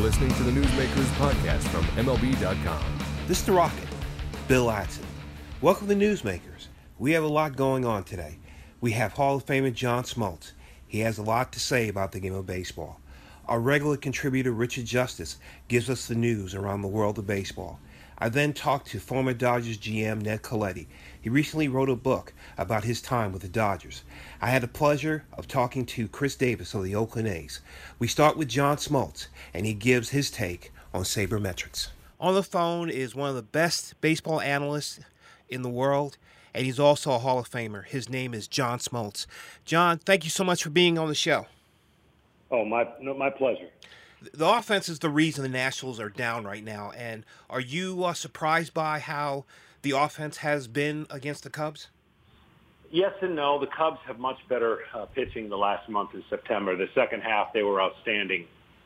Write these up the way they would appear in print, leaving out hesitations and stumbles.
listening to the Newsmakers podcast from MLB.com. This is the Rocket, Bill Ladson. Welcome to Newsmakers. We have a lot going on today. We have Hall of Famer John Smoltz. He has a lot to say about the game of baseball. Our regular contributor Richard Justice gives us the news around the world of baseball. I then talked to former Dodgers GM Ned Colletti. He recently wrote a book about his time with the Dodgers. I had the pleasure of talking to Chris Davis of the Oakland A's. We start with John Smoltz, and he gives his take on sabermetrics. On the phone is one of the best baseball analysts in the world, and he's also a Hall of Famer. His name is John Smoltz. John, thank you so much for being on the show. Oh, my pleasure. The offense is the reason the Nationals are down right now, and are you surprised by how the offense has been against the Cubs? Yes and no. The Cubs have much better pitching the last month in September. The second half, they were outstanding.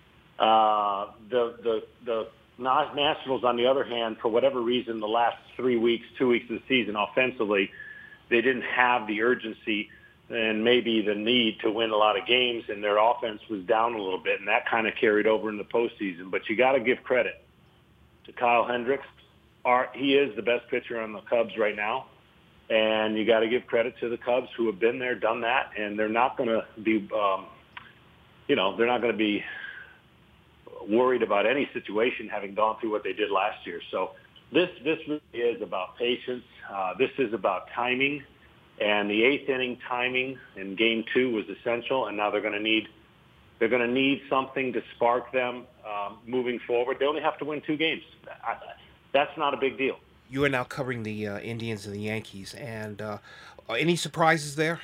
The Nationals, on the other hand, for whatever reason, the last 2 weeks of the season offensively, they didn't have the urgency and maybe the need to win a lot of games, and their offense was down a little bit, and that kind of carried over in the postseason. But you got to give credit to Kyle Hendricks. He is the best pitcher on the Cubs right now, and you got to give credit to the Cubs who have been there, done that, and they're not going to be, they're not going to be worried about any situation having gone through what they did last year. So this really is about patience. This is about timing. And the eighth inning timing in Game 2 was essential, and now they're going to need something to spark them moving forward. They only have to win 2 games. That's not a big deal. You are now covering the Indians and the Yankees, and any surprises there?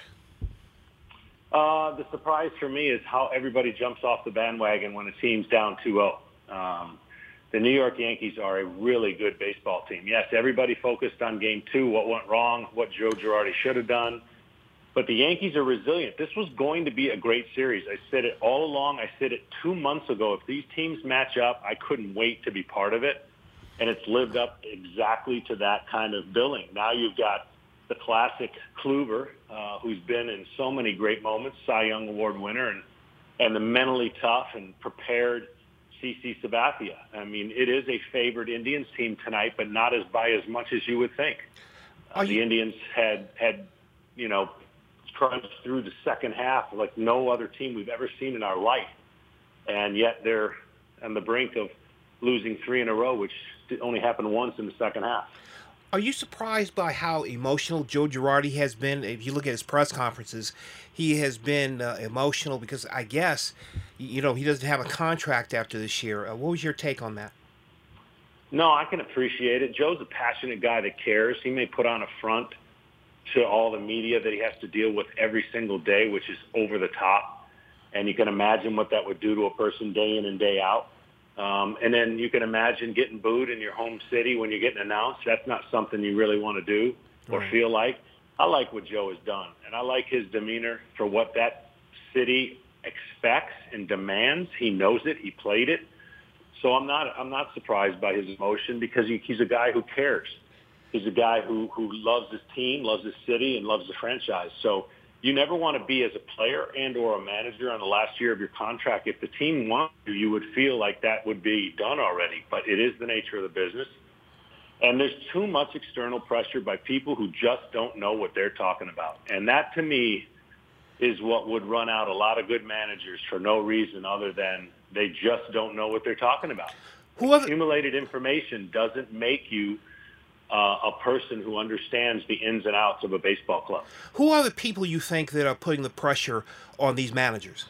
The surprise for me is how everybody jumps off the bandwagon when a team's down 2-0. The New York Yankees are a really good baseball team. Yes, everybody focused on Game 2, what went wrong, what Joe Girardi should have done. But the Yankees are resilient. This was going to be a great series. I said it all along. I said it 2 months ago. If these teams match up, I couldn't wait to be part of it. And it's lived up exactly to that kind of billing. Now you've got the classic Kluber, who's been in so many great moments, Cy Young Award winner, and the mentally tough and prepared CC Sabathia. I mean, it is a favored Indians team tonight, but not by as much as you would think. The Indians had crunched through the second half like no other team we've ever seen in our life, and yet they're on the brink of losing 3 in a row, which only happened once in the second half. Are you surprised by how emotional Joe Girardi has been? If you look at his press conferences, he has been emotional because I guess, he doesn't have a contract after this year. What was your take on that? No, I can appreciate it. Joe's a passionate guy that cares. He may put on a front to all the media that he has to deal with every single day, which is over the top. And you can imagine what that would do to a person day in and day out. And then you can imagine getting booed in your home city when you're getting announced. That's not something you really want to do or feel like. I like what Joe has done, and I like his demeanor for what that city expects and demands. He knows it. He played it. So I'm not surprised by his emotion because he's a guy who cares. He's a guy who loves his team, loves his city, and loves the franchise. So you never want to be as a player and or a manager on the last year of your contract. If the team wants you would feel like that would be done already. But it is the nature of the business. And there's too much external pressure by people who just don't know what they're talking about. And that, to me, is what would run out a lot of good managers for no reason other than they just don't know what they're talking about. Accumulated information doesn't make you a person who understands the ins and outs of a baseball club. Who are the people you think that are putting the pressure on these managers?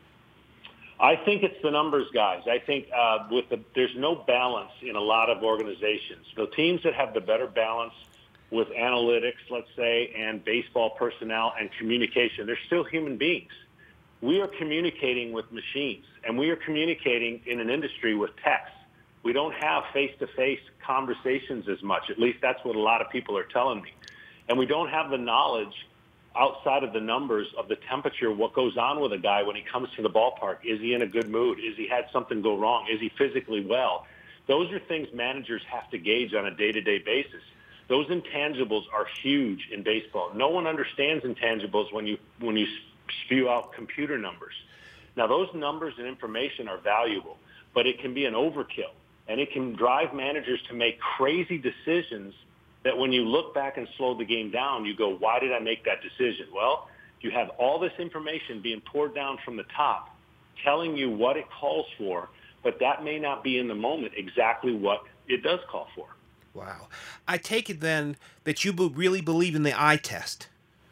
I think it's the numbers guys. I think there's no balance in a lot of organizations. The teams that have the better balance with analytics, let's say, and baseball personnel and communication, they're still human beings. We are communicating with machines, and we are communicating in an industry with text. We don't have face-to-face conversations as much. At least that's what a lot of people are telling me. And we don't have the knowledge outside of the numbers of the temperature, what goes on with a guy when he comes to the ballpark. Is he in a good mood? Is he had something go wrong? Is he physically well? Those are things managers have to gauge on a day-to-day basis. Those intangibles are huge in baseball. No one understands intangibles when you spew out computer numbers. Now, those numbers and information are valuable, but it can be an overkill. And it can drive managers to make crazy decisions that when you look back and slow the game down, you go, why did I make that decision? Well, you have all this information being poured down from the top telling you what it calls for, but that may not be in the moment exactly what it does call for. Wow. I take it then that you really believe in the eye test.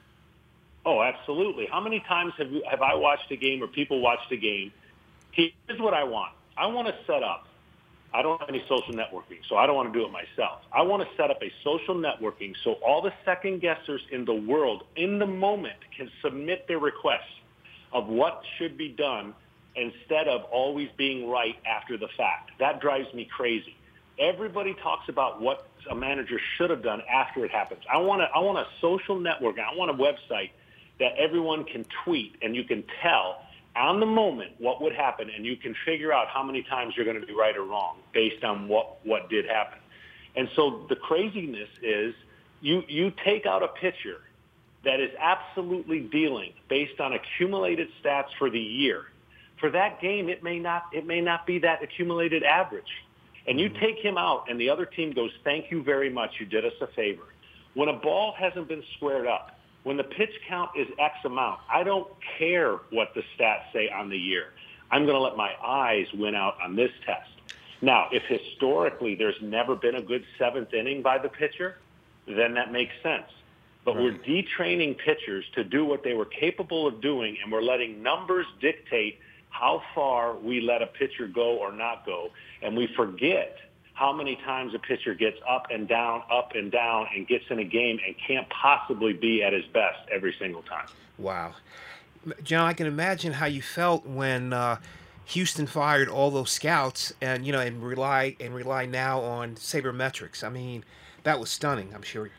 Oh, absolutely. How many times have I watched a game or people watched a game? Here's what I want. I want to set up. I don't have any social networking, so I don't want to do it myself. I want to set up a social networking so all the second guessers in the world in the moment can submit their requests of what should be done instead of always being right after the fact. That drives me crazy. Everybody talks about what a manager should have done after it happens. I want a social network. I want a website that everyone can tweet and you can tell on the moment what would happen, and you can figure out how many times you're going to be right or wrong based on what did happen. And so the craziness is you take out a pitcher that is absolutely dealing based on accumulated stats for the year. For that game, it may not be that accumulated average. And you take him out, and the other team goes, thank you very much, you did us a favor. When a ball hasn't been squared up, when the pitch count is X amount, I don't care what the stats say on the year. I'm going to let my eyes win out on this test. Now, if historically there's never been a good seventh inning by the pitcher, then that makes sense. But we're detraining pitchers to do what they were capable of doing, and we're letting numbers dictate how far we let a pitcher go or not go. And we forget how many times a pitcher gets up and down, and gets in a game and can't possibly be at his best every single time. Wow. John, I can imagine how you felt when Houston fired all those scouts and rely now on sabermetrics. I mean, that was stunning, I'm sure.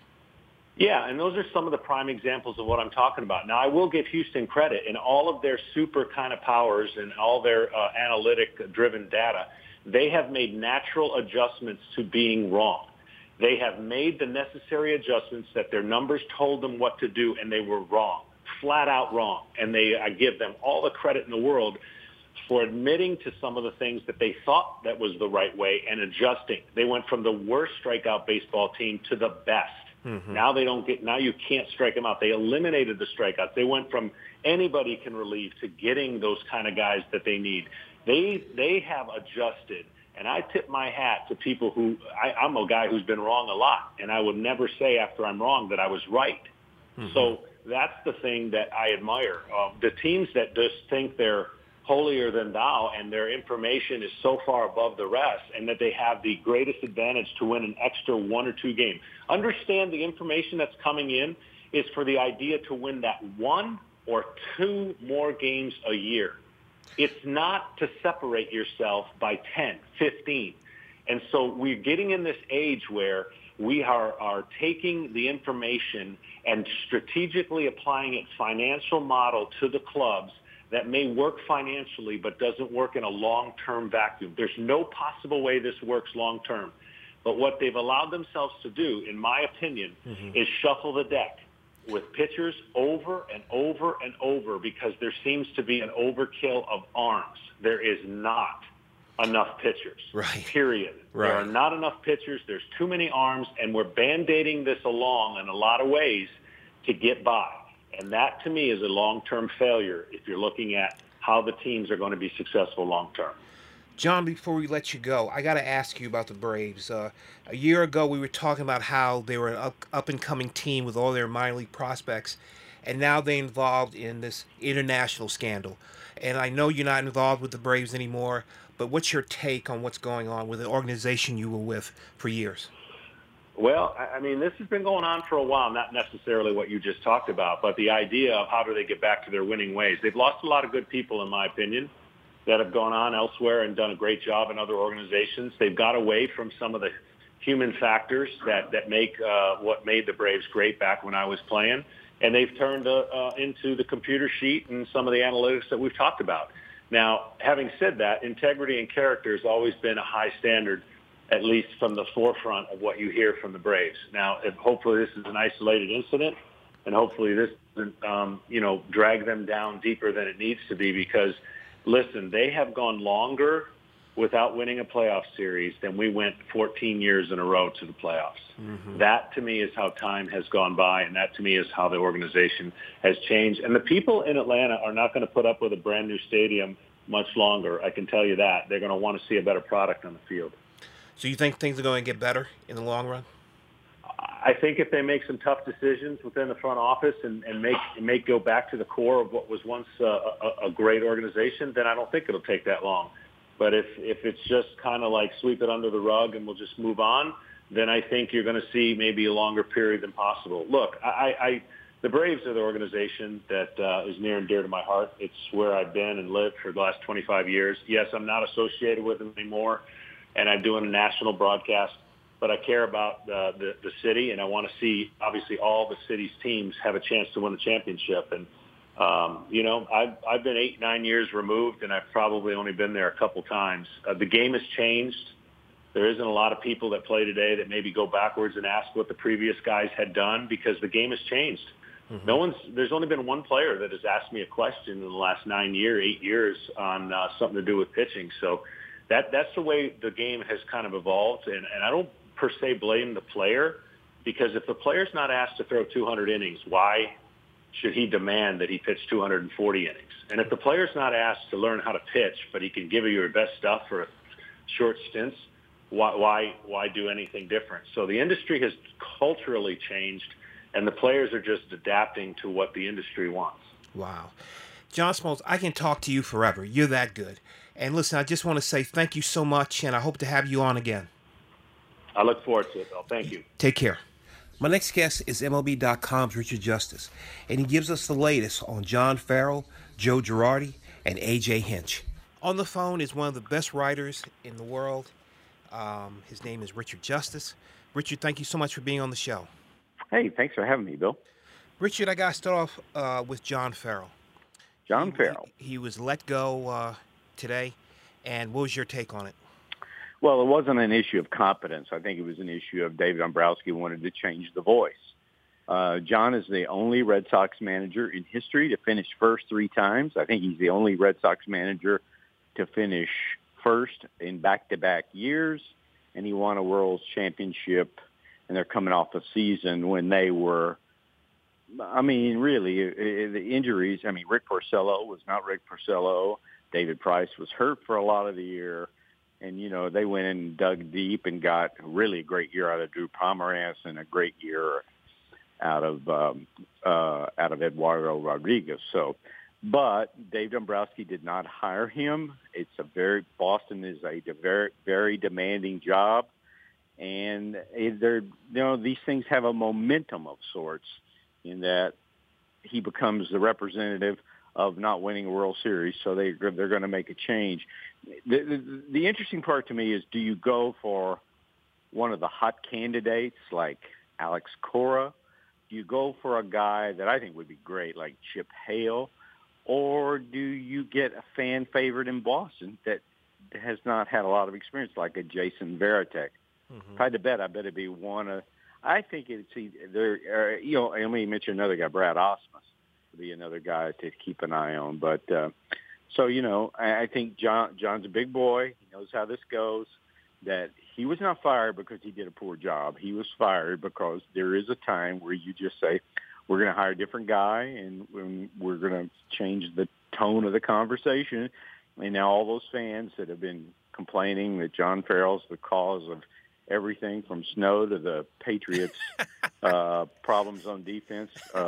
Yeah, and those are some of the prime examples of what I'm talking about. Now, I will give Houston credit in all of their super kind of powers and all their analytic-driven data. They have made natural adjustments to being wrong. They have made the necessary adjustments that their numbers told them what to do, and they were wrong, flat out wrong. And I give them all the credit in the world for admitting to some of the things that they thought that was the right way and adjusting. They went from the worst strikeout baseball team to the best. Mm-hmm. Now you can't strike them out. They eliminated the strikeouts. They went from anybody can relieve to getting those kind of guys that they need. They have adjusted, and I tip my hat to people who I'm a guy who's been wrong a lot, and I would never say after I'm wrong that I was right. Mm-hmm. So that's the thing that I admire. The teams that just think they're holier than thou and their information is so far above the rest and that they have the greatest advantage to win an extra 1 or 2 game. Understand the information that's coming in is for the idea to win that 1 or 2 more games a year. It's not to separate yourself by 10, 15. And so we're getting in this age where we are taking the information and strategically applying its financial model to the clubs that may work financially but doesn't work in a long-term vacuum. There's no possible way this works long-term. But what they've allowed themselves to do, in my opinion, is shuffle the deck with pitchers over and over and over because there seems to be an overkill of arms. There is not enough pitchers, period. Right. There are not enough pitchers. There's too many arms, and we're Band-Aiding this along in a lot of ways to get by. And that, to me, is a long-term failure if you're looking at how the teams are going to be successful long-term. John, before we let you go, I got to ask you about the Braves. A year ago, we were talking about how they were an up-and-coming team with all their minor league prospects, and now they're involved in this international scandal. And I know you're not involved with the Braves anymore, but what's your take on what's going on with the organization you were with for years? Well, I mean, this has been going on for a while, not necessarily what you just talked about, but the idea of how do they get back to their winning ways. They've lost a lot of good people, in my opinion, that have gone on elsewhere and done a great job in other organizations. They've got away from some of the human factors that make what made the Braves great back when I was playing, and they've turned into the computer sheet and some of the analytics that we've talked about. Now, having said that, integrity and character has always been a high standard, at least from the forefront of what you hear from the Braves. Now, hopefully this is an isolated incident, and hopefully this doesn't, drag them down deeper than it needs to be because, listen, they have gone longer without winning a playoff series than we went 14 years in a row to the playoffs. Mm-hmm. That, to me, is how time has gone by, and that, to me, is how the organization has changed. And the people in Atlanta are not going to put up with a brand-new stadium much longer. I can tell you that. They're going to want to see a better product on the field. So you think things are going to get better in the long run? I think if they make some tough decisions within the front office and make go back to the core of what was once a great organization, then I don't think it'll take that long. But if it's just kind of like sweep it under the rug and we'll just move on, then I think you're going to see maybe a longer period than possible. Look, the Braves are the organization that is near and dear to my heart. It's where I've been and lived for the last 25 years. Yes, I'm not associated with them anymore, and I'm doing a national broadcast, but I care about the city, and I want to see, obviously, all the city's teams have a chance to win the championship. And I've been 8-9 years removed, and I've probably only been there a couple times. The game has changed. There isn't a lot of people that play today that maybe go backwards and ask what the previous guys had done because the game has changed. Mm-hmm. There's only been one player that has asked me a question in the last 8 years on something to do with pitching. So that's the way the game has kind of evolved, and I don't per se blame the player, because if the player's not asked to throw 200 innings, why should he demand that he pitch 240 innings? And if the player's not asked to learn how to pitch, but he can give you your best stuff for short stints, why do anything different? So the industry has culturally changed, and the players are just adapting to what the industry wants. Wow. John Smoltz, I can talk to you forever. You're that good. And listen, I just want to say thank you so much, and I hope to have you on again. I look forward to it, Bill. Thank you. Take care. My next guest is MLB.com's Richard Justice, and he gives us the latest on John Farrell, Joe Girardi, and A.J. Hinch. On the phone is one of the best writers in the world. His name is Richard Justice. Richard, thank you so much for being on the show. Hey, thanks for having me, Bill. Richard, I got to start off with John Farrell. John Farrell. He was let go today, and what was your take on it? Well, it wasn't an issue of competence. I think it was an issue of David Dombrowski wanted to change the voice. John is the only Red Sox manager in history to finish first 3 times. I think he's the only Red Sox manager to finish first in back-to-back years, and he won a World Championship, and they're coming off a season when they were, really, the injuries. Rick Porcello was not Rick Porcello. David Price was hurt for a lot of the year. And, they went in and dug deep and got really a great year out of Drew Pomeranz and a great year out of Eduardo Rodriguez. But Dave Dombrowski did not hire him. Boston is a very, very demanding job. And these things have a momentum of sorts in that he becomes the representative of not winning a World Series, so they're going to make a change. The interesting part to me is, do you go for one of the hot candidates like Alex Cora? Do you go for a guy that I think would be great like Chip Hale? Or do you get a fan favorite in Boston that has not had a lot of experience like a Jason Varitek? Mm-hmm. If I had to bet, I bet it'd be one of – I think it's either let me mention another guy, Brad Ausmus. Be another guy to keep an eye on. But I think John's a big boy. He knows how this goes. That he was not fired because he did a poor job. He was fired because there is a time where you just say, we're going to hire a different guy and we're going to change the tone of the conversation. And now all those fans that have been complaining that John Farrell's the cause of everything from snow to the Patriots' problems on defense,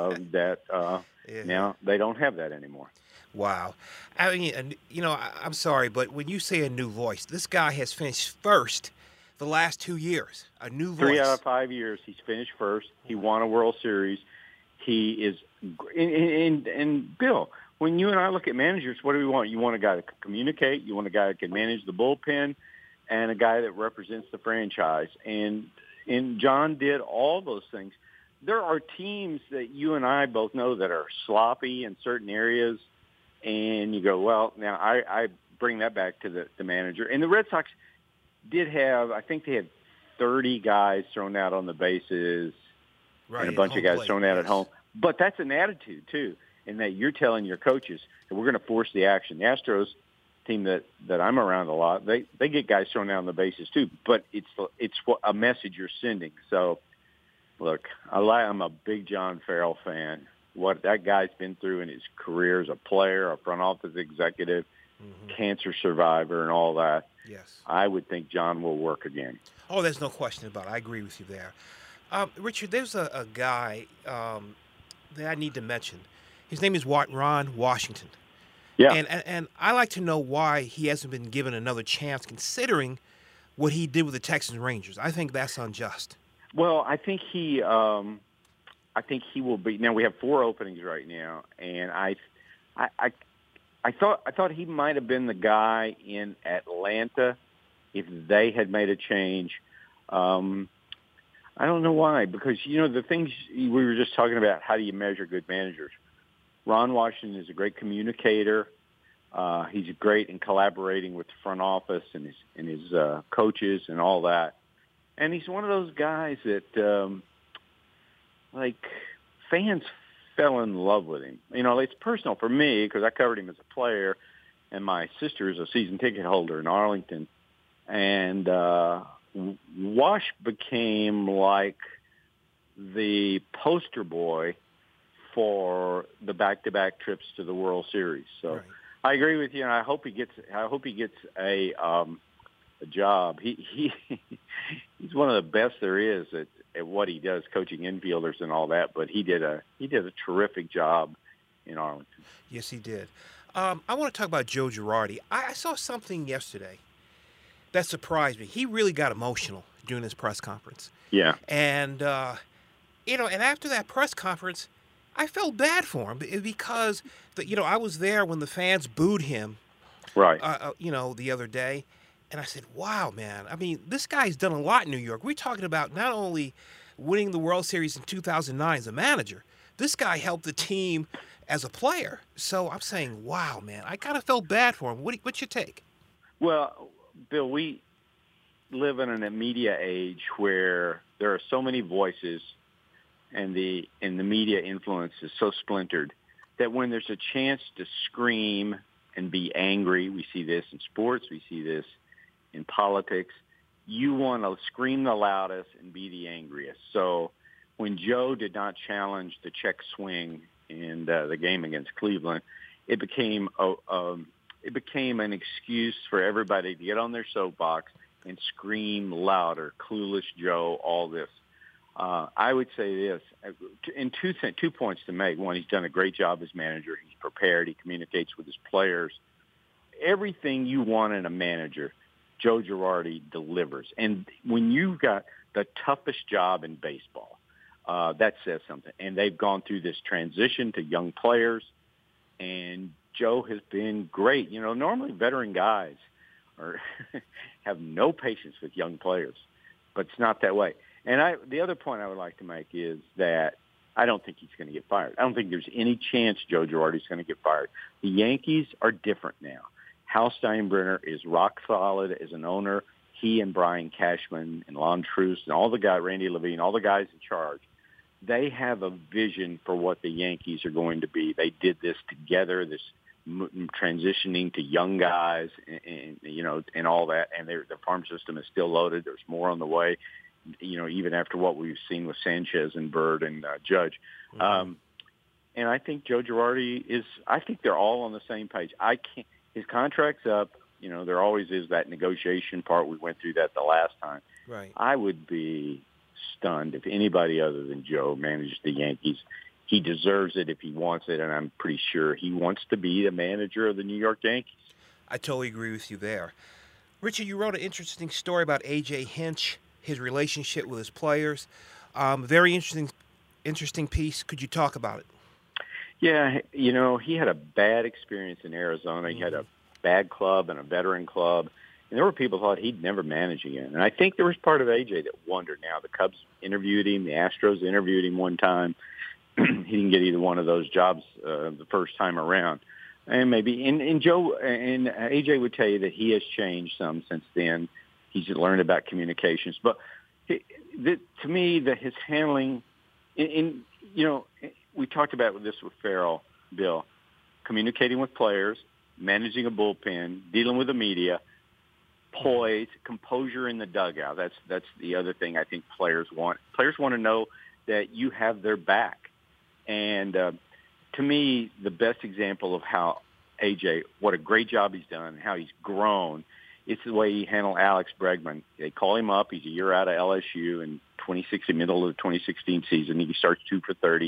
now they don't have that anymore. Wow. I'm sorry, but when you say a new voice, this guy has finished first the last 2 years. A new voice. 3 out of 5 years, he's finished first. He won a World Series. He is and Bill, when you and I look at managers, what do we want? You want a guy that can communicate. You want a guy that can manage the bullpen, and a guy that represents the franchise. And John did all those things. There are teams that you and I both know that are sloppy in certain areas, and you go, well, now I bring that back to the manager. And the Red Sox did have, I think they had 30 guys thrown out on the bases, right, and a bunch of guys thrown out at home. But that's an attitude, too, in that you're telling your coaches that we're going to force the action. The Astros team that I'm around a lot, they get guys thrown down the bases too. But it's what a message you're sending. So, look, I'm a big John Farrell fan. What that guy's been through in his career as a player, a front office executive, cancer survivor, and all that. Yes. I would think John will work again. Oh, there's no question about it. I agree with you there. Richard, there's a guy that I need to mention. His name is Ron Washington. Yeah. And I like to know why he hasn't been given another chance, considering what he did with the Texas Rangers. I think that's unjust. Well, I think he will be. Now we have 4 openings right now, and I thought he might have been the guy in Atlanta if they had made a change. I don't know why, because the things we were just talking about. How do you measure good managers? Ron Washington is a great communicator. He's great in collaborating with the front office and his coaches and all that. And he's one of those guys that, fans fell in love with him. It's personal for me because I covered him as a player, and my sister is a season ticket holder in Arlington. And Wash became like the poster boy for the back-to-back trips to the World Series. So right. I agree with you, and I hope he gets a job. He's one of the best there is at what he does, coaching infielders and all that. But he did a terrific job in Arlington. Yes, he did. I want to talk about Joe Girardi. I saw something yesterday that surprised me. He really got emotional during his press conference. Yeah, and and after that press conference, I felt bad for him because I was there when the fans booed him, right? The other day, and I said, "Wow, man! I mean, this guy's done a lot in New York. We're talking about not only winning the World Series in 2009 as a manager, this guy helped the team as a player. So I'm saying, wow, man! I kind of felt bad for him. What's your take?" Well, Bill, we live in a media age where there are so many voices. And the media influence is so splintered that when there's a chance to scream and be angry, we see this in sports, we see this in politics, you want to scream the loudest and be the angriest. So when Joe did not challenge the check swing in the game against Cleveland, it became an excuse for everybody to get on their soapbox and scream louder, clueless Joe, all this. I would say this, in two points to make. One, he's done a great job as manager. He's prepared. He communicates with his players. Everything you want in a manager, Joe Girardi delivers. And when you've got the toughest job in baseball, that says something. And they've gone through this transition to young players, and Joe has been great. Normally veteran guys have no patience with young players, but it's not that way. And the other point I would like to make is that I don't think he's going to get fired. I don't think there's any chance Joe Girardi is going to get fired. The Yankees are different now. Hal Steinbrenner is rock solid as an owner. He and Brian Cashman and Lon Truce and all the guys, Randy Levine, all the guys in charge, they have a vision for what the Yankees are going to be. They did this together, this transitioning to young guys and all that. And the farm system is still loaded. There's more on the way. Even after what we've seen with Sanchez and Bird and Judge. Mm-hmm. And I think Joe Girardi I think they're all on the same page. His contract's up. There always is that negotiation part. We went through that the last time. Right. I would be stunned if anybody other than Joe managed the Yankees. He deserves it if he wants it, and I'm pretty sure he wants to be the manager of the New York Yankees. I totally agree with you there. Richard, you wrote an interesting story about A.J. Hinch, his relationship with his players. Very interesting piece. Could you talk about it? Yeah, he had a bad experience in Arizona. He had a bad club and a veteran club. And there were people who thought he'd never manage again. And I think there was part of A.J. that wondered now. The Cubs interviewed him. The Astros interviewed him one time. He didn't get either one of those jobs the first time around. And maybe, and Joe and A.J. would tell you that he has changed some since then. He's learned about communications. But to me, his handling, we talked about this with Farrell, Bill, communicating with players, managing a bullpen, dealing with the media, poise, composure in the dugout. That's the other thing I think players want. Players want to know that you have their back. And to me, the best example of how AJ, what a great job he's done, how he's grown, it's the way he handled Alex Bregman. They call him up. He's a year out of LSU in middle of the 2016 season. He starts 2 for 30.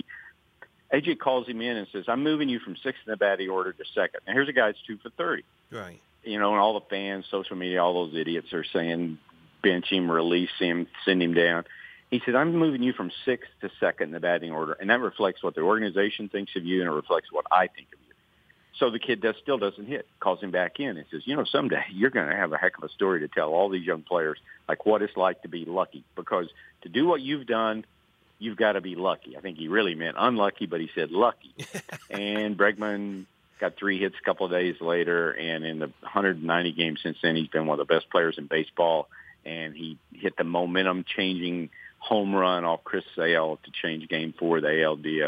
AJ calls him in and says, I'm moving you from sixth in the batting order to second. Now, here's a guy that's 2 for 30. Right. You know, and all the fans, social media, all those idiots are saying, bench him, release him, send him down. He said, I'm moving you from sixth to second in the batting order, and that reflects what the organization thinks of you, and it reflects what I think of you. So the kid still doesn't hit, calls him back in and says, you know, someday you're going to have a heck of a story to tell all these young players, like what it's like to be lucky. Because to do what you've done, you've got to be lucky. I think he really meant unlucky, but he said lucky. And Bregman got 3 hits a couple of days later, and in the 190 games since then, he's been one of the best players in baseball, and he hit the momentum-changing home run off Chris Sale to change Game 4 of the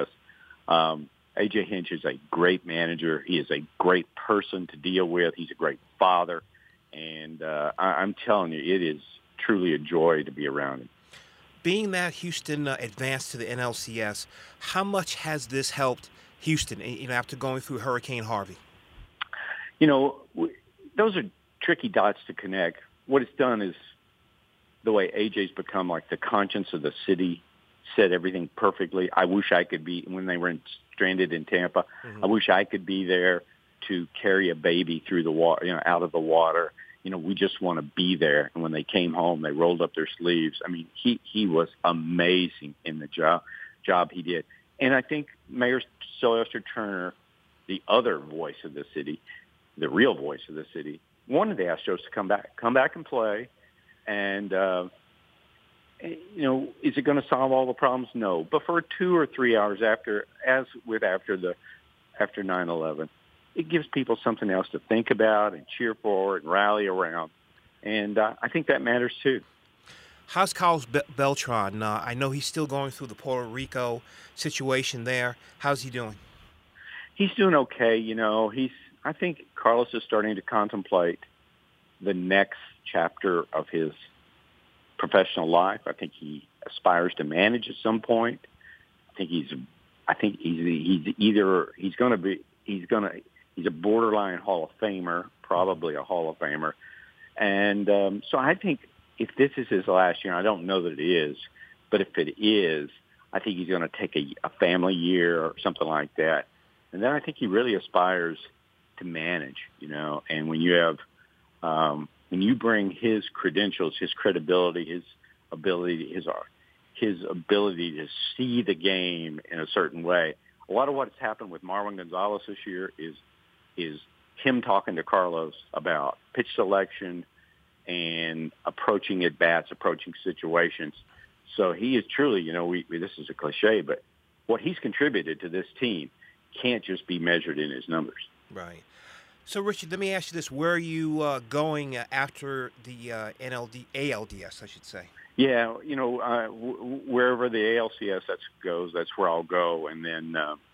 ALDS. A.J. Hinch is a great manager. He is a great person to deal with. He's a great father. And I'm telling you, it is truly a joy to be around him. Being that Houston advanced to the NLCS, how much has this helped Houston, after going through Hurricane Harvey? You know, those are tricky dots to connect. What it's done is the way AJ's become like the conscience of the city, said everything perfectly. I wish I could be, when they were stranded in Tampa, I wish I could be there to carry a baby through the water, out of the water. We just want to be there. And when they came home, they rolled up their sleeves. I mean, he was amazing in the job he did. And I think Mayor Sylvester Turner, the other voice of the city, the real voice of the city, wanted the Astros to come back and play. And, is it going to solve all the problems? No. But for 2 or 3 hours after 9/11, it gives people something else to think about and cheer for and rally around. And I think that matters too. How's Carlos Beltran? I know he's still going through the Puerto Rico situation there. How's he doing? He's doing okay. I think Carlos is starting to contemplate the next chapter of his professional life. I think he aspires to manage at some point. He's a borderline Hall of Famer, probably a Hall of Famer. And so I think if this is his last year, I don't know that it is, but if it is, I think he's going to take a family year or something like that. And then I think he really aspires to manage, and when you have, when you bring his credentials, his credibility, his ability to see the game in a certain way. A lot of what's happened with Marwin Gonzalez this year is him talking to Carlos about pitch selection and approaching at-bats, approaching situations. So he is truly, this is a cliche, but what he's contributed to this team can't just be measured in his numbers. Right. So, Richard, let me ask you this. Where are you going after the ALDS, I should say? Yeah, wherever the ALCS goes, that's where I'll go. And then,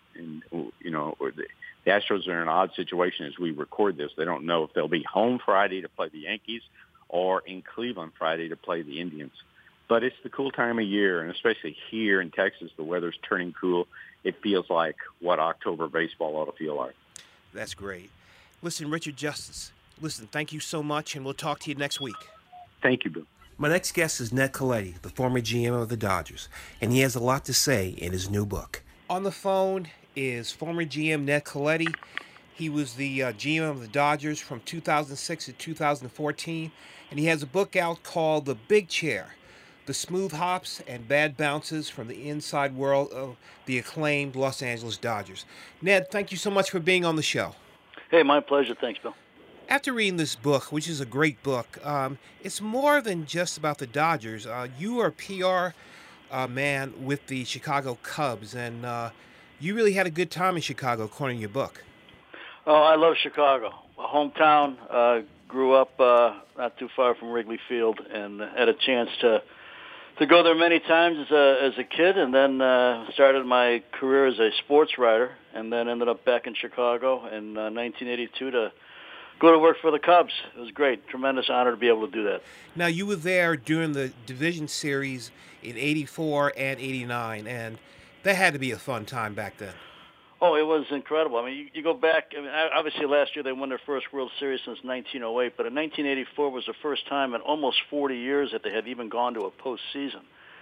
the Astros are in an odd situation as we record this. They don't know if they'll be home Friday to play the Yankees or in Cleveland Friday to play the Indians. But it's the cool time of year, and especially here in Texas, the weather's turning cool. It feels like what October baseball ought to feel like. That's great. Listen, Richard Justice, thank you so much, and we'll talk to you next week. Thank you, Bill. My next guest is Ned Colletti, the former GM of the Dodgers, and he has a lot to say in his new book. On the phone is former GM Ned Colletti. He was the GM of the Dodgers from 2006 to 2014, and he has a book out called The Big Chair, The Smooth Hops and Bad Bounces from the Inside World of the Acclaimed Los Angeles Dodgers. Ned, thank you so much for being on the show. Hey, my pleasure. Thanks, Bill. After reading this book, which is a great book, it's more than just about the Dodgers. You are a PR man with the Chicago Cubs, and you really had a good time in Chicago, according to your book. Oh, I love Chicago. My hometown. Grew up not too far from Wrigley Field, and had a chance to to go there many times as a kid, and then started my career as a sports writer, and then ended up back in Chicago in 1982 to go to work for the Cubs. It was great. Tremendous honor to be able to do that. Now, you were there during the division series in '84 and '89, and that had to be a fun time back then. Oh, it was incredible. I mean, you go back, I mean, obviously last year they won their first World Series since 1908, but in 1984 was the first time in almost 40 years that they had even gone to a postseason.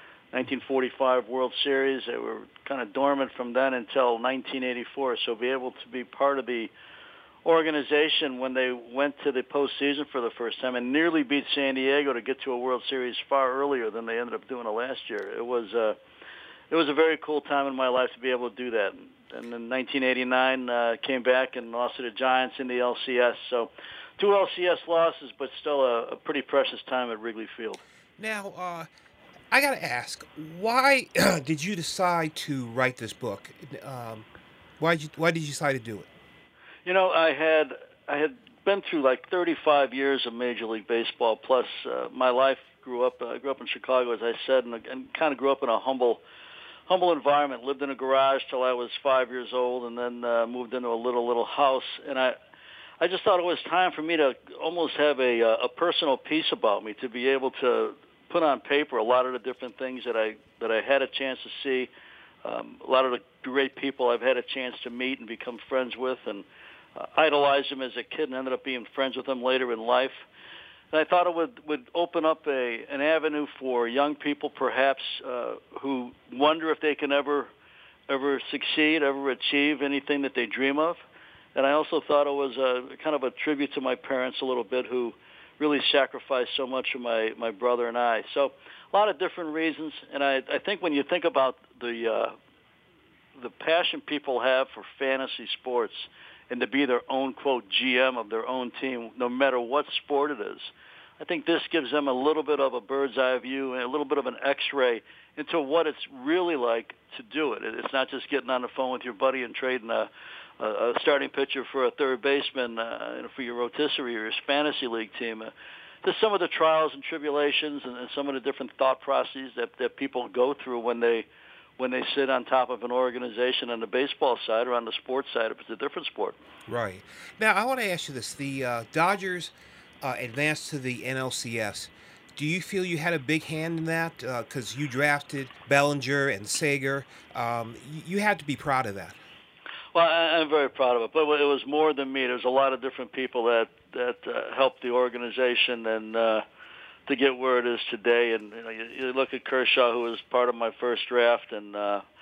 1945 World Series, they were kind of dormant from then until 1984, so be able to be part of the organization when they went to the postseason for the first time and nearly beat San Diego to get to a World Series far earlier than they ended up doing it last year. It was a very cool time in my life to be able to do that. And in 1989, came back and lost to the Giants in the LCS. So 2 LCS losses, but still a pretty precious time at Wrigley Field. Now, I got to ask, why did you decide to write this book? Why did you decide to do it? You know, I had been through like 35 years of Major League Baseball. Plus, my life I grew up in Chicago, as I said, and kind of grew up in a humble environment. Lived in a garage till I was 5 years old, and then moved into a little house. And I just thought it was time for me to almost have a personal piece about me, to be able to put on paper a lot of the different things that I had a chance to see, a lot of the great people I've had a chance to meet and become friends with, and idolized them as a kid and ended up being friends with them later in life. And I thought it would open up an avenue for young people, perhaps, who wonder if they can ever succeed, ever achieve anything that they dream of. And I also thought it was kind of a tribute to my parents a little bit, who really sacrificed so much for my brother and I. So a lot of different reasons. And I think when you think about the passion people have for fantasy sports and to be their own, quote, GM of their own team, no matter what sport it is, I think this gives them a little bit of a bird's eye view and a little bit of an X-ray into what it's really like to do it. It's not just getting on the phone with your buddy and trading a starting pitcher for a third baseman for your rotisserie or your fantasy league team. Just some of the trials and tribulations and some of the different thought processes that people go through when they sit on top of an organization on the baseball side or on the sports side if it's a different sport. Right. Now, I want to ask you this. The Dodgers advanced to the NLCS. Do you feel you had a big hand in that? Because you drafted Bellinger and Sager. You had to be proud of that. Well, I'm very proud of it, but it was more than me. There's a lot of different people that helped the organization and to get where it is today. And you look at Kershaw, who was part of my first draft, and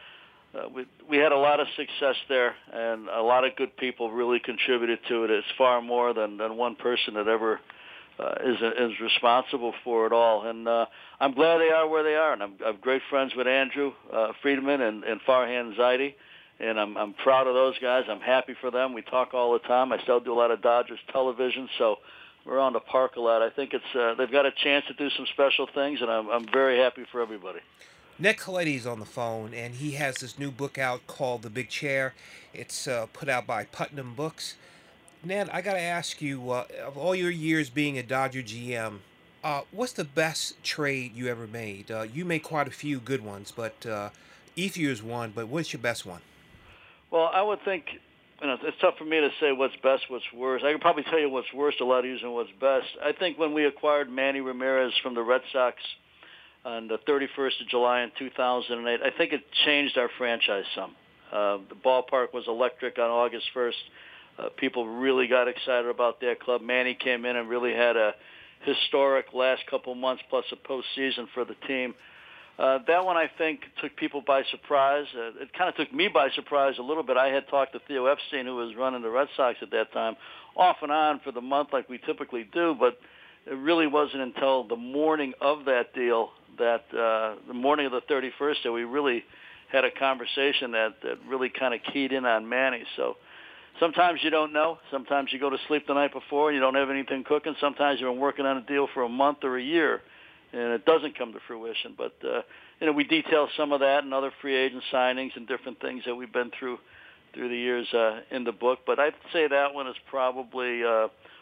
we had a lot of success there, and a lot of good people really contributed to it. It's far more than one person that ever is responsible for it all. And I'm glad they are where they are, and I'm great friends with Andrew Friedman and Farhan Zaidi. And I'm proud of those guys. I'm happy for them. We talk all the time. I still do a lot of Dodgers television, so we're on the park a lot. I think they've got a chance to do some special things, and I'm very happy for everybody. Ned Colletti's on the phone, and he has this new book out called The Big Chair. It's put out by Putnam Books. Ned, I got to ask you, of all your years being a Dodger GM, what's the best trade you ever made? You made quite a few good ones, but Ethier's one, but what's your best one? Well, I would think, it's tough for me to say what's best, what's worst. I could probably tell you what's worst a lot easier than what's best. I think when we acquired Manny Ramirez from the Red Sox on the 31st of July in 2008, I think it changed our franchise some. The ballpark was electric on August 1st. People really got excited about their club. Manny came in and really had a historic last couple months plus a postseason for the team. That one, I think, took people by surprise. It kind of took me by surprise a little bit. I had talked to Theo Epstein, who was running the Red Sox at that time, off and on for the month like we typically do, but it really wasn't until the morning of that deal, the morning of the 31st, that we really had a conversation that really kind of keyed in on Manny. So sometimes you don't know. Sometimes you go to sleep the night before and you don't have anything cooking. Sometimes you've been working on a deal for a month or a year, and it doesn't come to fruition. But, we detail some of that and other free agent signings and different things that we've been through the years in the book. But I'd say that one is probably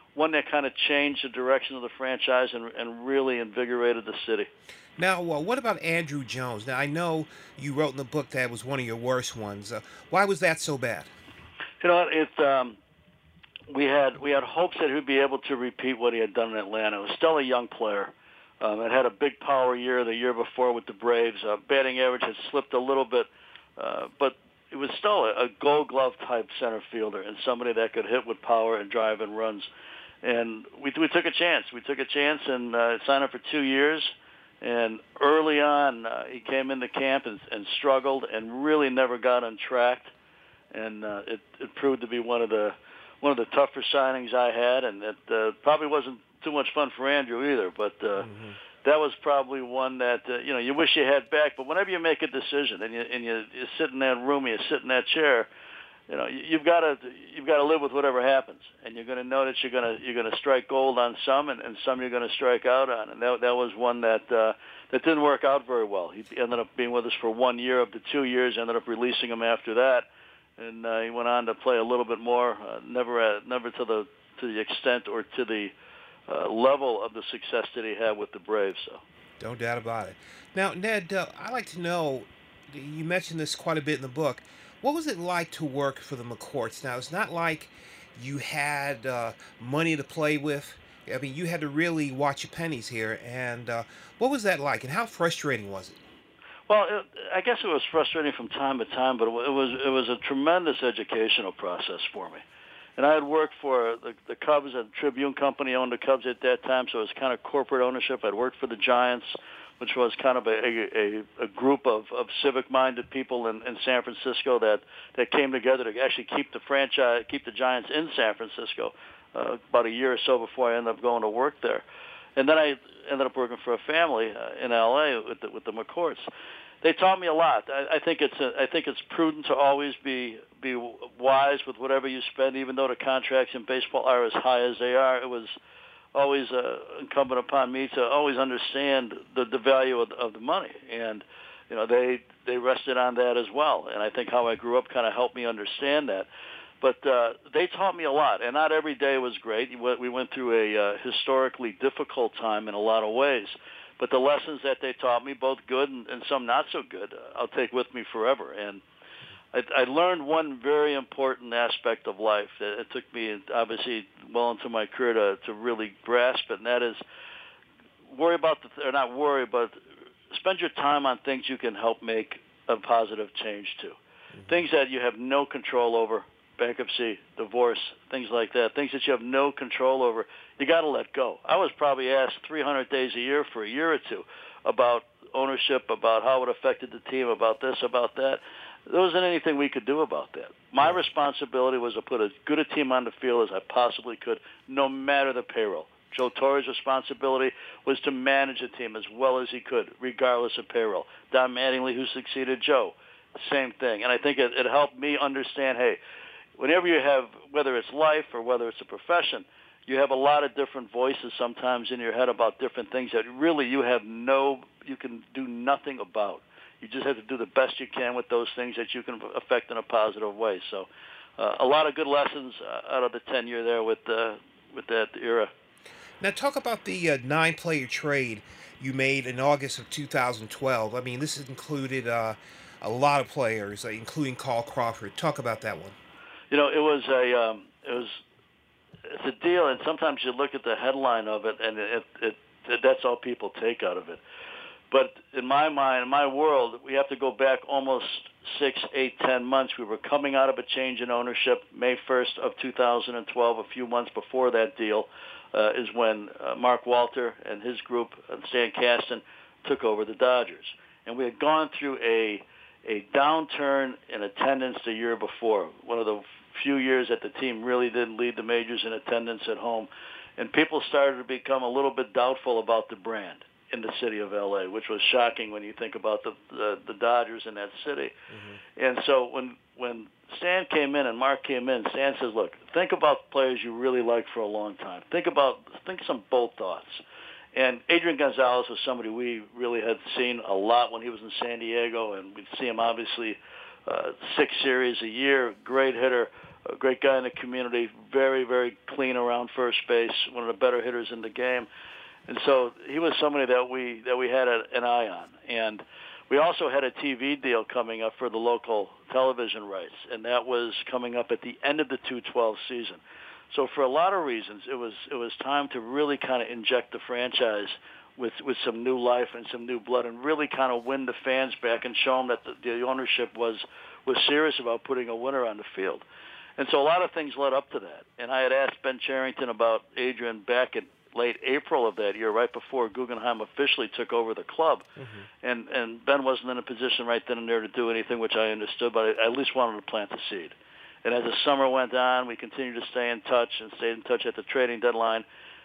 one that kind of changed the direction of the franchise and really invigorated the city. Now, what about Andrew Jones? Now, I know you wrote in the book that was one of your worst ones. Why was that so bad? You know, we had hopes that he'd be able to repeat what he had done in Atlanta. He was still a young player. It had a big power year the year before with the Braves. Batting average had slipped a little bit, but it was still a Gold Glove type center fielder and somebody that could hit with power and drive and runs. And we took a chance. We took a chance and signed him for 2 years. And early on, he came into camp and struggled and really never got on track. And it proved to be one of the tougher signings I had, and it probably wasn't too much fun for Andrew either. But that was probably one that you wish you had back. But whenever you make a decision and you sit in that room, you sit in that chair, you've got to live with whatever happens, and you're going to know that you're going to strike gold on some, and some you're going to strike out on. And that was one that didn't work out very well. He ended up being with us for 1 year of the 2 years. Ended up releasing him after that, and he went on to play a little bit more. Never to the extent or to the level of the success that he had with the Braves. So, no doubt about it. Now, Ned, I'd like to know. You mentioned this quite a bit in the book. What was it like to work for the McCourts? Now, it's not like you had money to play with. I mean, you had to really watch your pennies here. And what was that like, and how frustrating was it? Well, I guess it was frustrating from time to time, but it was a tremendous educational process for me. And I had worked for the Cubs, and the Tribune Company owned the Cubs at that time, so it was kind of corporate ownership. I'd worked for the Giants, which was kind of a group of civic-minded people in San Francisco that came together to actually keep the Giants in San Francisco about a year or so before I ended up going to work there. And then I ended up working for a family in L.A. with the McCourts. They taught me a lot. I think it's prudent to always be wise with whatever you spend, even though the contracts in baseball are as high as they are. It was always incumbent upon me to always understand the value of the money, and they rested on that as well. And I think how I grew up kind of helped me understand that. But they taught me a lot, and not every day was great. We went through a historically difficult time in a lot of ways. But the lessons that they taught me, both good and some not so good, I'll take with me forever. And I learned one very important aspect of life that it took me, obviously, well into my career to really grasp it, and that is but spend your time on things you can help make a positive change to. Mm-hmm. Things that you have no control over, bankruptcy, divorce, things like that, things that you have no control over, you got to let go. I was probably asked 300 days a year for a year or two about ownership, about how it affected the team, about this, about that. There wasn't anything we could do about that. My responsibility was to put as good a team on the field as I possibly could, no matter the payroll. Joe Torre's responsibility was to manage the team as well as he could, regardless of payroll. Don Mattingly, who succeeded Joe, same thing. And I think it helped me understand, hey, whenever you have, whether it's life or whether it's a profession, you have a lot of different voices sometimes in your head about different things that really you can do nothing about. You just have to do the best you can with those things that you can affect in a positive way. So a lot of good lessons out of the tenure there with that era. Now talk about the 9-player trade you made in August of 2012. I mean, this included a lot of players, including Carl Crawford. Talk about that one. It's a deal, and sometimes you look at the headline of it, and that's all people take out of it. But in my mind, in my world, we have to go back almost 6, 8, 10 months. We were coming out of a change in ownership. May 1st of 2012, a few months before that deal, is when Mark Walter and his group, and Stan Kasten, took over the Dodgers. And we had gone through a downturn in attendance the year before, one of the few years that the team really didn't lead the majors in attendance at home. And people started to become a little bit doubtful about the brand in the city of L.A., which was shocking when you think about the Dodgers in that city. Mm-hmm. And so when Stan came in and Mark came in, Stan says, look, think about players you really liked for a long time. Think some bold thoughts. And Adrian Gonzalez was somebody we really had seen a lot when he was in San Diego, and we'd see him obviously 6 series a year, great hitter, a great guy in the community, very, very clean around first base, one of the better hitters in the game. And so he was somebody that we had an eye on. And we also had a TV deal coming up for the local television rights, and that was coming up at the end of the 2-12 season. So for a lot of reasons, it was time to really kind of inject the franchise with some new life and some new blood, and really kind of win the fans back and show them that the ownership was serious about putting a winner on the field. And so a lot of things led up to that. And I had asked Ben Cherington about Adrian back in late April of that year, right before Guggenheim officially took over the club. Mm-hmm. And Ben wasn't in a position right then and there to do anything, which I understood, but I at least wanted to plant the seed. And as the summer went on, we continued to stay in touch and stayed in touch at the trading deadline.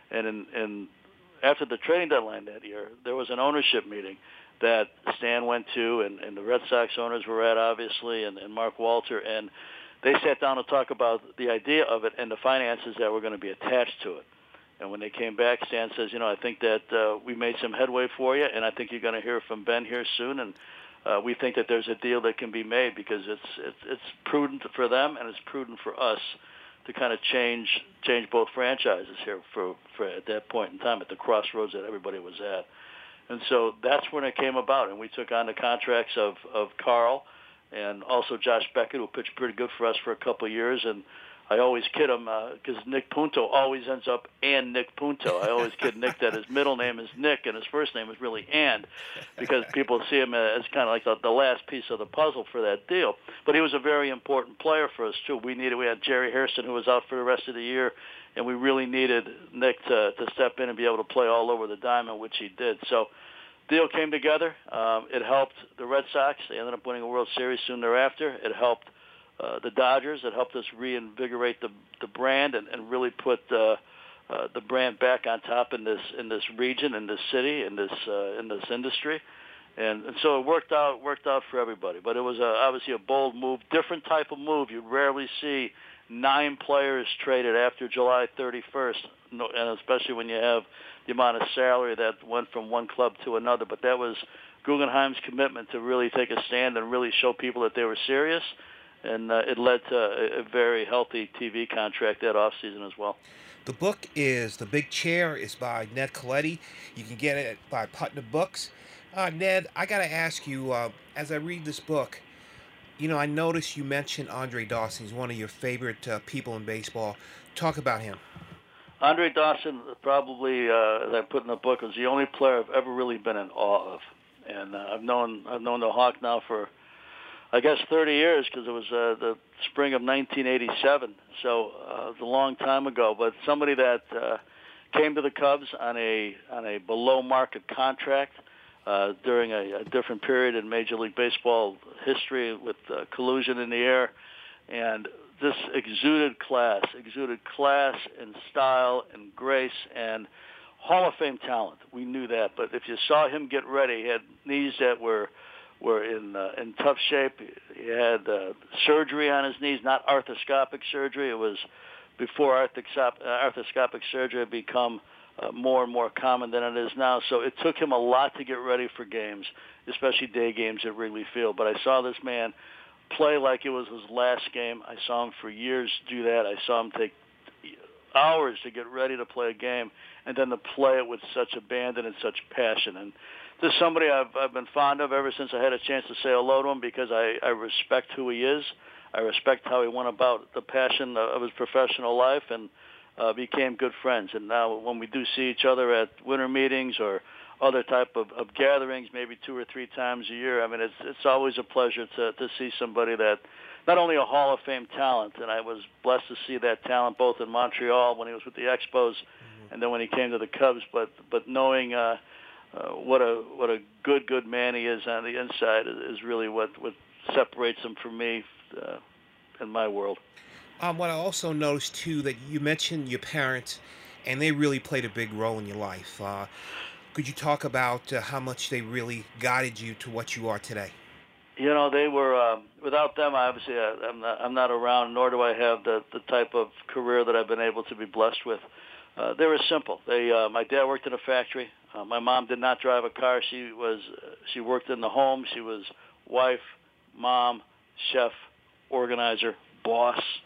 And after the trading deadline that year, there was an ownership meeting that Stan went to, and the Red Sox owners were at, obviously, and Mark Walter. And they sat down to talk about the idea of it and the finances that were going to be attached to it. And when they came back, Stan says, I think that we made some headway for you, and I think you're going to hear from Ben here soon. And we think that there's a deal that can be made because it's prudent for them and it's prudent for us to kind of change both franchises here for at that point in time at the crossroads that everybody was at. And so that's when it came about, and we took on the contracts of Carl and also Josh Beckett, who pitched pretty good for us for a couple of years. And I always kid him because Nick Punto always ends up and Nick Punto. I always kid Nick that his middle name is Nick and his first name is really And, because people see him as kind of like the last piece of the puzzle for that deal. But he was a very important player for us too. We had Jerry Hairston, who was out for the rest of the year, and we really needed Nick to step in and be able to play all over the diamond, which he did. So deal came together. It helped the Red Sox. They ended up winning a World Series soon thereafter. It helped the Dodgers. It helped us reinvigorate the brand and really put the brand back on top in this region, in this city, in this industry, and so it worked out for everybody. But it was obviously a bold move, different type of move. You rarely see 9 players traded after July 31st, and especially when you have the amount of salary that went from one club to another. But that was Guggenheim's commitment to really take a stand and really show people that they were serious. And it led to a very healthy TV contract that offseason as well. The book is The Big Chair. It's by Ned Colletti. You can get it by Putnam Books. Ned, I got to ask you, as I read this book, I noticed you mentioned Andre Dawson. He's one of your favorite people in baseball. Talk about him. Andre Dawson, probably, as I put in the book, was the only player I've ever really been in awe of. And I've known the Hawk now for, I guess, 30 years, because it was the spring of 1987, so it was a long time ago. But somebody that came to the Cubs on a below-market contract during a different period in Major League Baseball history with collusion in the air, and this exuded class and style and grace and Hall of Fame talent. We knew that, but if you saw him get ready, he had knees that were in tough shape. He had surgery on his knees, not arthroscopic surgery. It was before arthroscopic surgery had become more and more common than it is now. So it took him a lot to get ready for games, especially day games at Wrigley Field. But I saw this man play like it was his last game. I saw him for years do that. I saw him take hours to get ready to play a game, and then to play it with such abandon and such passion. And this is somebody I've been fond of ever since I had a chance to say hello to him, because I respect who he is. I respect how he went about the passion of his professional life, and became good friends. And now when we do see each other at winter meetings or other type of gatherings, maybe 2 or 3 times a year, I mean, it's always a pleasure to see somebody that, not only a Hall of Fame talent, and I was blessed to see that talent both in Montreal when he was with the Expos, and then when he came to the Cubs, but knowing what a good man he is on the inside is really what separates him from me in my world. What I also noticed too, that you mentioned your parents, and they really played a big role in your life. Could you talk about how much they really guided you to what you are today? They were, without them, obviously, I'm not around, nor do I have the type of career that I've been able to be blessed with. They were simple. My dad worked in a factory. My mom did not drive a car. She worked in the home. She was wife, mom, chef, organizer, boss.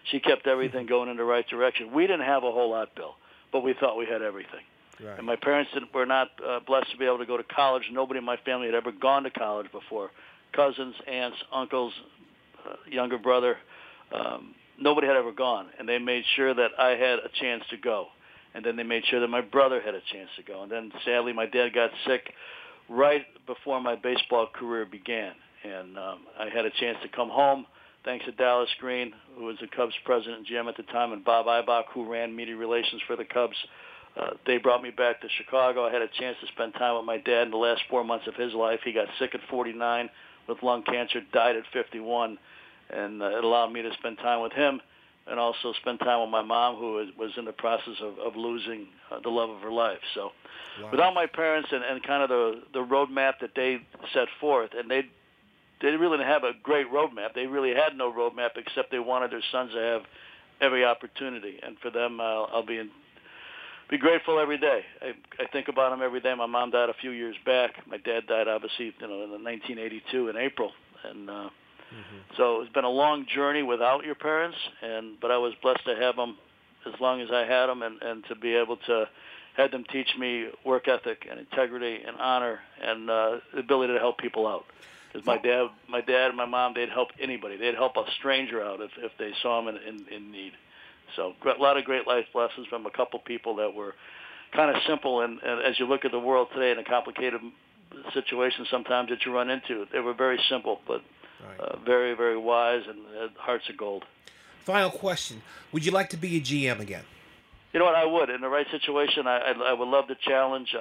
she kept everything going in the right direction. We didn't have a whole lot, Bill, but we thought we had everything. Right. And my parents were not blessed to be able to go to college. Nobody in my family had ever gone to college before. Cousins, aunts, uncles, younger brother, nobody had ever gone. And they made sure that I had a chance to go. And then they made sure that my brother had a chance to go. And then, sadly, my dad got sick right before my baseball career began. And I had a chance to come home, thanks to Dallas Green, who was the Cubs president and GM at the time, and Bob Eibach, who ran media relations for the Cubs. They brought me back to Chicago. I had a chance to spend time with my dad in the last 4 months of his life. He got sick at 49 with lung cancer, died at 51, and it allowed me to spend time with him and also spend time with my mom, who was in the process of losing the love of her life. So without my parents and kind of the roadmap that they set forth, and they really didn't have a great roadmap. They really had no roadmap except they wanted their sons to have every opportunity. And for them, I'll be grateful every day. I think about them every day. My mom died a few years back. My dad died, obviously, in 1982 in April. And so it's been a long journey without your parents, but I was blessed to have them as long as I had them, and to be able to have them teach me work ethic and integrity and honor and the ability to help people out. Because my dad and my mom, they'd help anybody. They'd help a stranger out if they saw him in need. So a lot of great life lessons from a couple people that were kind of simple. And as you look at the world today in a complicated situation sometimes that you run into, they were very simple, but very, very wise and hearts of gold. Final question. Would you like to be a GM again? You know what? I would. In the right situation, I would love the challenge.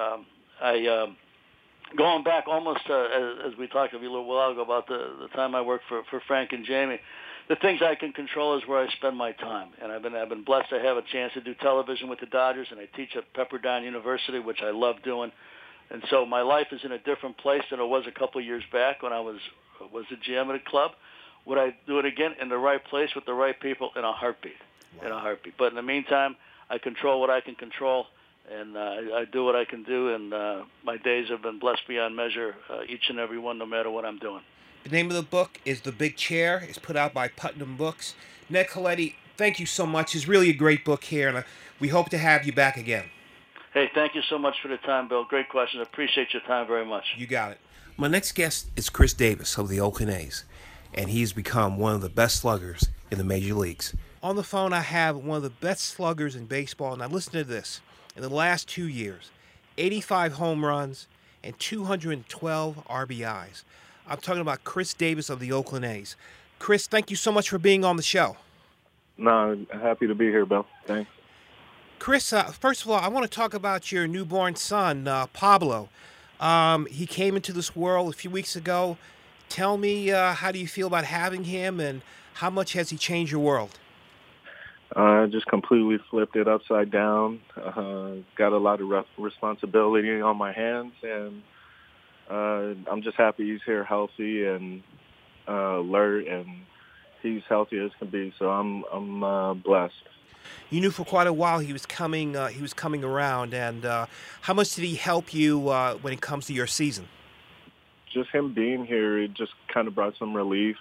Going back almost as we talked a little while ago about the time I worked for Frank and Jamie, the things I can control is where I spend my time. And I've been blessed to have a chance to do television with the Dodgers, and I teach at Pepperdine University, which I love doing. And so my life is in a different place than it was a couple of years back when I was the GM at a club. Would I do it again in the right place with the right people? In a heartbeat. Wow. In a heartbeat. But in the meantime, I control what I can control, and I do what I can do, and my days have been blessed beyond measure, each and every one, no matter what I'm doing. The name of the book is The Big Chair. It's put out by Putnam Books. Ned Colletti, thank you so much. It's really a great book here, and we hope to have you back again. Hey, thank you so much for the time, Bill. Great questions. I appreciate your time very much. You got it. My next guest is Chris Davis of the Oakland A's, and he's become one of the best sluggers in the major leagues. On the phone, I have one of the best sluggers in baseball. Now listen to this. In the last 2 years, 85 home runs and 212 RBIs. I'm talking about Chris Davis of the Oakland A's. Chris, thank you so much for being on the show. No, happy to be here, Bill. Thanks. Chris, first of all, I want to talk about your newborn son, Pablo. He came into this world a few weeks ago. Tell me, how do you feel about having him, and how much has he changed your world? Just completely flipped it upside down. Got a lot of responsibility on my hands, and I'm just happy he's here healthy and alert, and he's healthy as can be. So I'm blessed. You knew for quite a while he was coming around, and how much did he help you when it comes to your season? Just him being here, it just kind of brought some relief.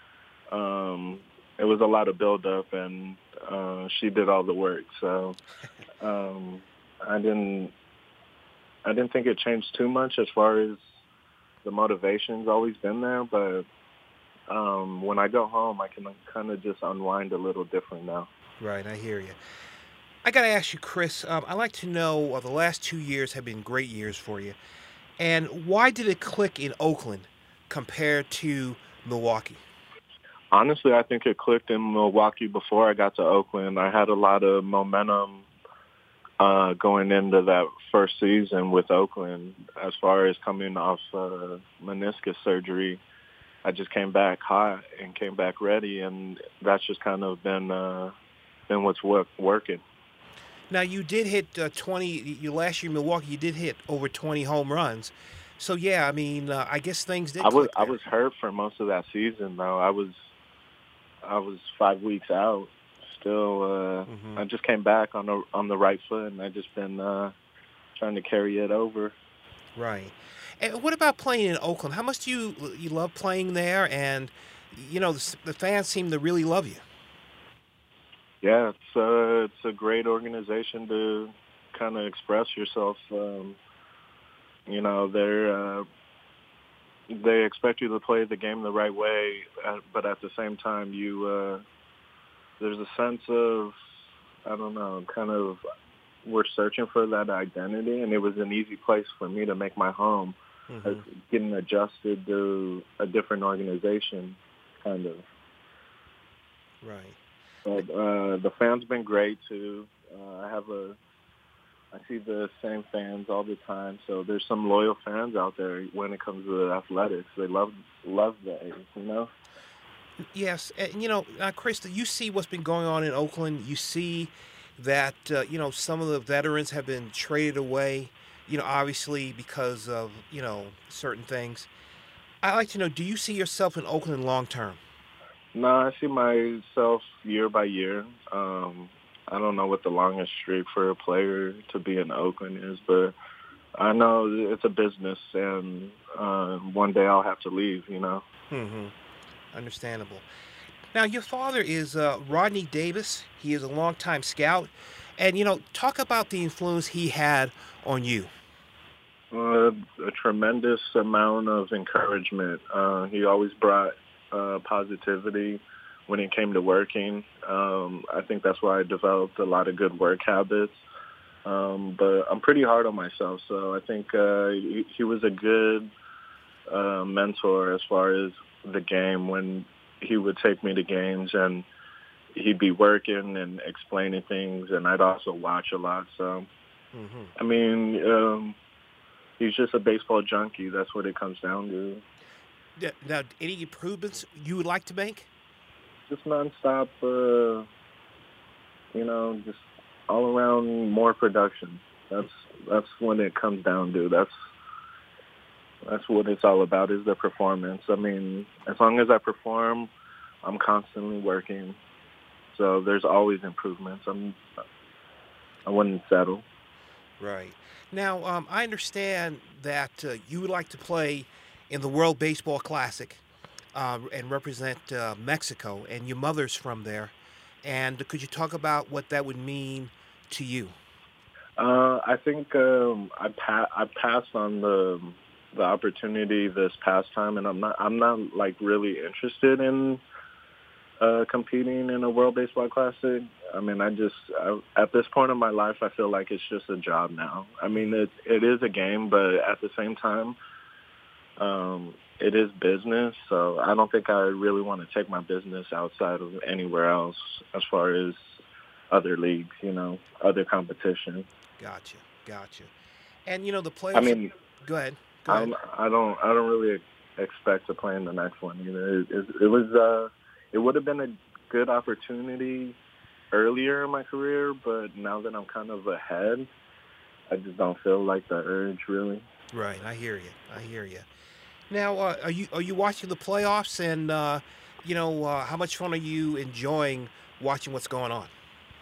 It was a lot of buildup, and she did all the work. So I didn't think it changed too much as far as the motivation's always been there. But when I go home, I can kind of just unwind a little different now. Right, I hear you. I got to ask you, Chris, I'd like to know, the last 2 years have been great years for you. And why did it click in Oakland compared to Milwaukee? Honestly, I think it clicked in Milwaukee before I got to Oakland. I had a lot of momentum going into that first season with Oakland as far as coming off meniscus surgery. I just came back hot and came back ready, and that's just kind of been what's working. Now, you did hit 20. Last year in Milwaukee, you did hit over 20 home runs. So, yeah, I mean, I guess things did click there. I was hurt for most of that season, though. I was 5 weeks out. Still, I just came back on the right foot, and I've just been trying to carry it over. Right. And what about playing in Oakland? How much do you love playing there? And, the fans seem to really love you. Yeah, it's a great organization to kind of express yourself. You know, they expect you to play the game the right way, but at the same time, there's a sense of, I don't know, kind of we're searching for that identity, and it was an easy place for me to make my home, getting adjusted to a different organization, kind of. Right. But the fans been great too. I see the same fans all the time, so there's some loyal fans out there when it comes to athletics. They love the A's, you know. Yes, and Chris, you see what's been going on in Oakland. You see that some of the veterans have been traded away. Obviously because of certain things. I'd like to know: do you see yourself in Oakland long term? No, I see myself year by year. I don't know what the longest streak for a player to be in Oakland is, but I know it's a business, and one day I'll have to leave, Mm-hmm. Understandable. Now, your father is Rodney Davis. He is a longtime scout. And, talk about the influence he had on you. A tremendous amount of encouragement. He always brought positivity when it came to working. I think that's why I developed a lot of good work habits. But I'm pretty hard on myself, so I think he was a good mentor as far as the game when he would take me to games and he'd be working and explaining things, and I'd also watch a lot. So, I mean, he's just a baseball junkie. That's what it comes down to. Now, any improvements you would like to make? Just nonstop, just all around more production. That's what it comes down to. That's what it's all about, is the performance. I mean, as long as I perform, I'm constantly working. So there's always improvements. I wouldn't settle. Right. Now, I understand that you would like to play in the World Baseball Classic and represent Mexico, and your mother's from there. And could you talk about what that would mean to you? I think I passed on the opportunity this past time, and I'm not like really interested in competing in a World Baseball Classic. I mean, at this point in my life, I feel like it's just a job now. I mean, it is a game, but at the same time, it is business. So I don't think I really want to take my business outside of anywhere else as far as other leagues, other competition. Gotcha. And the playoffs. I mean, go ahead. I don't really expect to play in the next one. It would have been a good opportunity earlier in my career, but now that I'm kind of ahead, I just don't feel like the urge really. Right, I hear you. Now, are you watching the playoffs, and how much fun are you enjoying watching what's going on?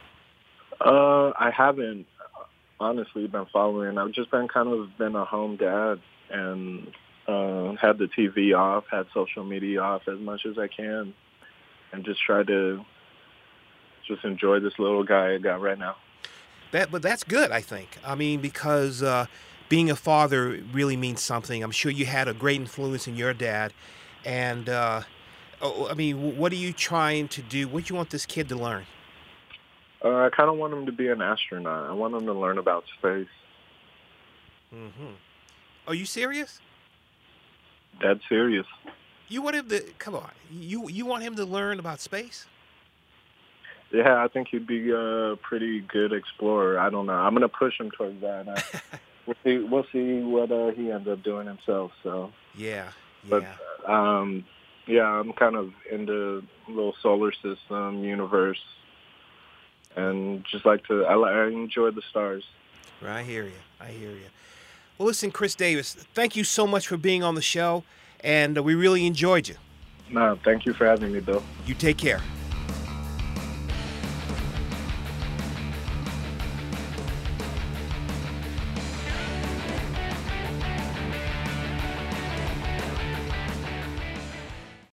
I haven't honestly been following. I've just been a home dad and had the TV off, had social media off as much as I can, and just try to just enjoy this little guy I got right now. But that's good, I think. I mean, because being a father really means something. I'm sure you had a great influence in your dad. And, what are you trying to do? What do you want this kid to learn? I kind of want him to be an astronaut. I want him to learn about space. Mm-hmm. Are you serious? Dead serious. You want him to, come on, you want him to learn about space? Yeah, I think he'd be a pretty good explorer. I don't know. I'm going to push him towards that. We'll see what he ends up doing himself. So yeah. But I'm kind of into the little solar system, universe, and just I enjoy the stars. I hear you. Well, listen, Chris Davis, thank you so much for being on the show, and we really enjoyed you. No, thank you for having me, Bill. You take care.